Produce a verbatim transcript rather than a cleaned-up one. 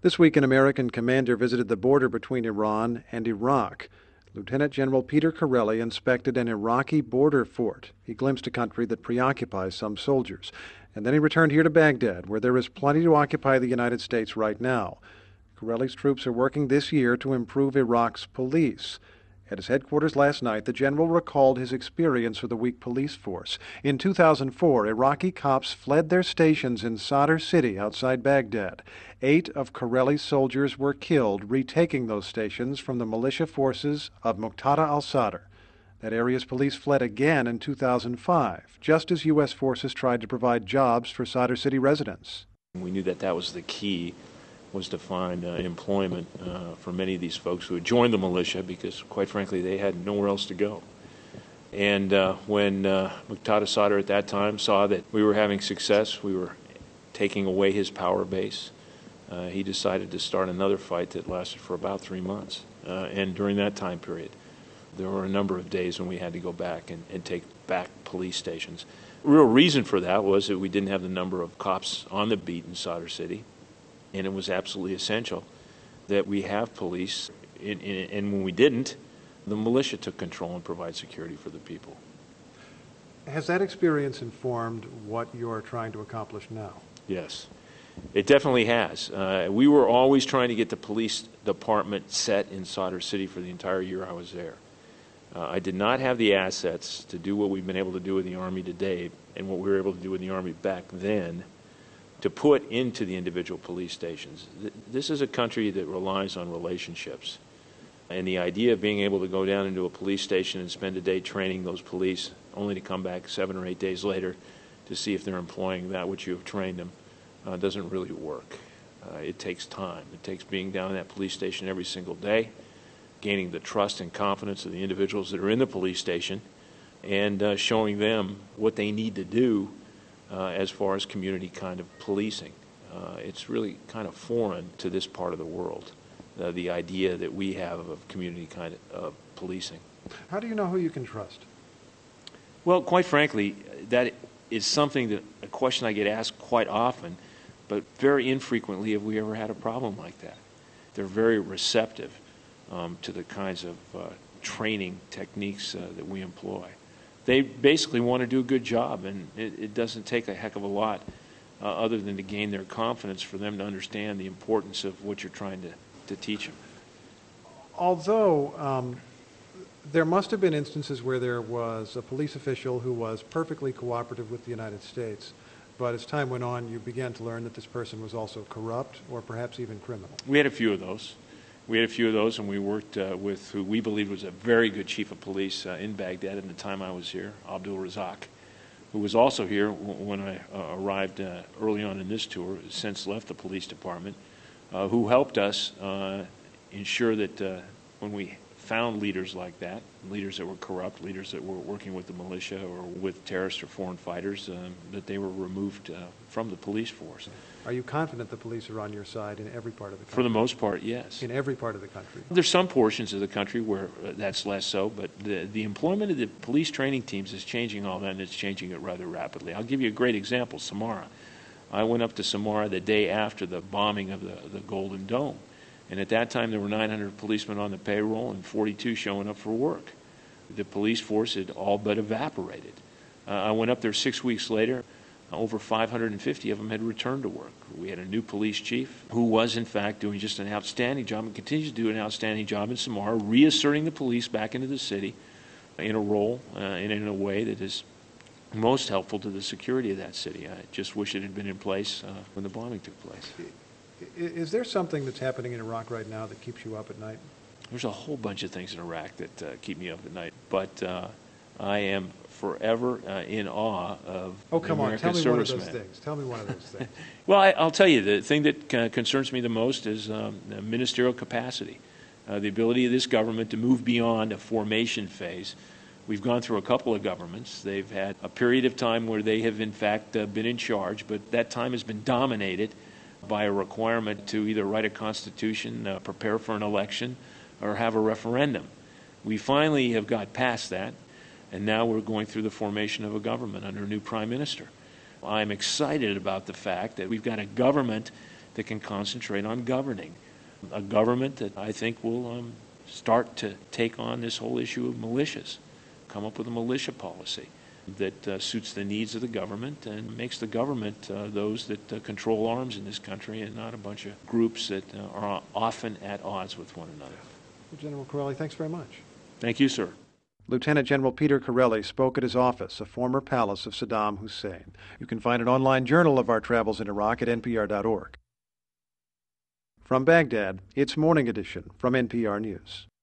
This week, an American commander visited the border between Iran and Iraq. Lieutenant General Peter Corelli inspected an Iraqi border fort. He glimpsed a country that preoccupies some soldiers. And then he returned here to Baghdad, where there is plenty to occupy the United States right now. Corelli's troops are working this year to improve Iraq's police. At his headquarters last night, the general recalled his experience with a weak police force. In two thousand four, Iraqi cops fled their stations in Sadr City outside Baghdad. Eight of Corelli's soldiers were killed retaking those stations from the militia forces of Muqtada al-Sadr. That area's police fled again in two thousand five, just as U S forces tried to provide jobs for Sadr City residents. We knew that that was the key, was to find uh, employment uh, for many of these folks who had joined the militia because, quite frankly, they had nowhere else to go. And uh, when uh, Muqtada Sadr at that time saw that we were having success, we were taking away his power base, uh, he decided to start another fight that lasted for about three months. Uh, and during that time period, there were a number of days when we had to go back and, and take back police stations. The real reason for that was that we didn't have the number of cops on the beat in Sadr City. And it was absolutely essential that we have police, and, and when we didn't, the militia took control and provided security for the people. Has that experience informed what you're trying to accomplish now? Yes, it definitely has. Uh, we were always trying to get the police department set in Sadr City for the entire year I was there. Uh, I did not have the assets to do what we've been able to do with the Army today and what we were able to do with the Army back then, to put into the individual police stations. This is a country that relies on relationships. And the idea of being able to go down into a police station and spend a day training those police, only to come back seven or eight days later to see if they're employing that which you have trained them, uh, doesn't really work. Uh, it takes time. It takes being down in that police station every single day, gaining the trust and confidence of the individuals that are in the police station, and uh, showing them what they need to do Uh, as far as community kind of policing. Uh, it's really kind of foreign to this part of the world, uh, the idea that we have of community kind of uh, policing. How do you know who you can trust? Well, quite frankly, that is something that, a question I get asked quite often, but very infrequently have we ever had a problem like that. They're very receptive um, to the kinds of uh, training techniques uh, that we employ. They basically want to do a good job, and it, it doesn't take a heck of a lot uh, other than to gain their confidence for them to understand the importance of what you're trying to, to teach them. Although um, there must have been instances where there was a police official who was perfectly cooperative with the United States, but as time went on, you began to learn that this person was also corrupt or perhaps even criminal. We had a few of those. We had a few of those, and we worked uh, with who we believed was a very good chief of police uh, in Baghdad at the time I was here, Abdul Razak, who was also here w- when I uh, arrived uh, early on in this tour, since left the police department, uh, who helped us uh, ensure that uh, when we found leaders like that, leaders that were corrupt, leaders that were working with the militia or with terrorists or foreign fighters, uh, that they were removed uh, from the police force. Are you confident the police are on your side in every part of the country? For the most part, yes. In every part of the country? There's some portions of the country where uh, that's less so, but the, the employment of the police training teams is changing all that, and it's changing it rather rapidly. I'll give you a great example, Samarra. I went up to Samarra the day after the bombing of the, the Golden Dome, and at that time there were nine hundred policemen on the payroll and forty-two showing up for work. The police force had all but evaporated. Uh, I went up there six weeks later. Over five hundred fifty of them had returned to work. We had a new police chief who was, in fact, doing just an outstanding job and continues to do an outstanding job in Samarra, reasserting the police back into the city in a role uh, and in a way that is most helpful to the security of that city. I just wish it had been in place uh, when the bombing took place. Is there something that's happening in Iraq right now that keeps you up at night? There's a whole bunch of things in Iraq that uh, keep me up at night, but uh, I am forever uh, in awe of Oh, come on, American tell me one of those servicemen. things. Tell me one of those things. Well, I, I'll tell you, the thing that uh, concerns me the most is um, the ministerial capacity, uh, the ability of this government to move beyond a formation phase. We've gone through a couple of governments. They've had a period of time where they have, in fact, uh, been in charge, but that time has been dominated by a requirement to either write a constitution, uh, prepare for an election, or have a referendum. We finally have got past that, and now we're going through the formation of a government under a new prime minister. I'm excited about the fact that we've got a government that can concentrate on governing. A government that I think will um, start to take on this whole issue of militias, come up with a militia policy that uh, suits the needs of the government and makes the government uh, those that uh, control arms in this country and not a bunch of groups that uh, are often at odds with one another. Well, General Corelli, thanks very much. Thank you, sir. Lieutenant General Peter Corelli spoke at his office, a former palace of Saddam Hussein. You can find an online journal of our travels in Iraq at N P R dot org. From Baghdad, it's Morning Edition from N P R News.